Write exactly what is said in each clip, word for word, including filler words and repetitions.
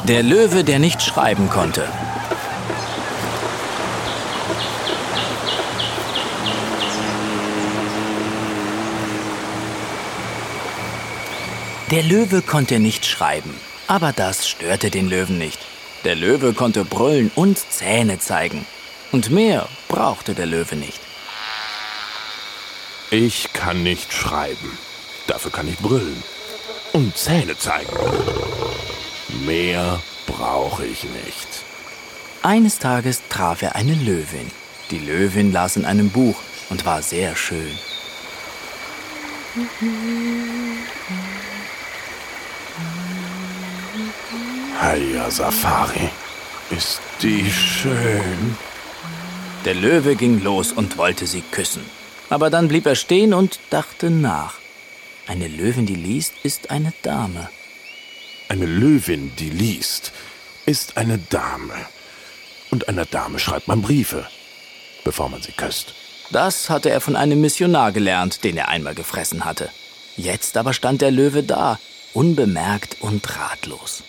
Der Löwe, der nicht schreiben konnte. Der Löwe konnte nicht schreiben, aber das störte den Löwen nicht. Der Löwe konnte brüllen und Zähne zeigen. Und mehr brauchte der Löwe nicht. Ich kann nicht schreiben, dafür kann ich brüllen und Zähne zeigen. Mehr brauche ich nicht. Eines Tages traf er eine Löwin. Die Löwin las in einem Buch und war sehr schön. Heya Safari, ist die schön. Der Löwe ging los und wollte sie küssen. Aber dann blieb er stehen und dachte nach. Eine Löwin, die liest, ist eine Dame. Eine Löwin, die liest, ist eine Dame. Und einer Dame schreibt man Briefe, bevor man sie küsst. Das hatte er von einem Missionar gelernt, den er einmal gefressen hatte. Jetzt aber stand der Löwe da, unbemerkt und ratlos.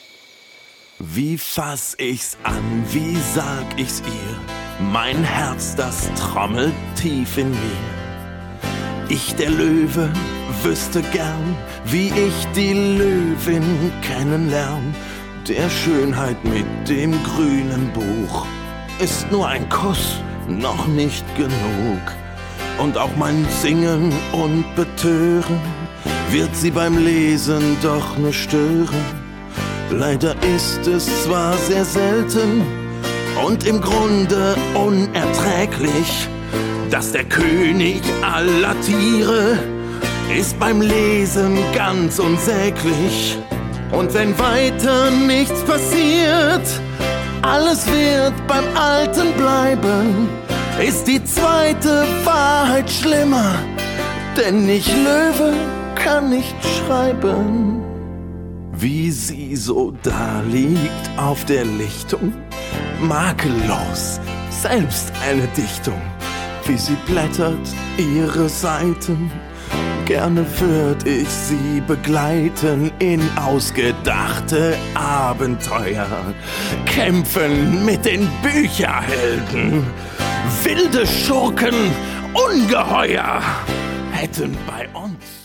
Wie fass ich's an, wie sag ich's ihr? Mein Herz, das trommelt tief in mir. Ich, der Löwe, wüsste gern, wie ich die Löwin kennenlern. Der Schönheit mit dem grünen Buch ist nur ein Kuss noch nicht genug. Und auch mein Singen und Betören wird sie beim Lesen doch nur stören. Leider ist es zwar sehr selten und im Grunde unerträglich, dass der König aller Tiere ist beim Lesen ganz unsäglich. Und wenn weiter nichts passiert, alles wird beim Alten bleiben, ist die zweite Wahrheit schlimmer, denn ich Löwe kann nicht schreiben. Wie sie so da liegt auf der Lichtung, makellos, selbst eine Dichtung. Wie sie blättert ihre Seiten, gerne würd ich sie begleiten in ausgedachte Abenteuer. Kämpfen mit den Bücherhelden, wilde Schurken, Ungeheuer hätten bei uns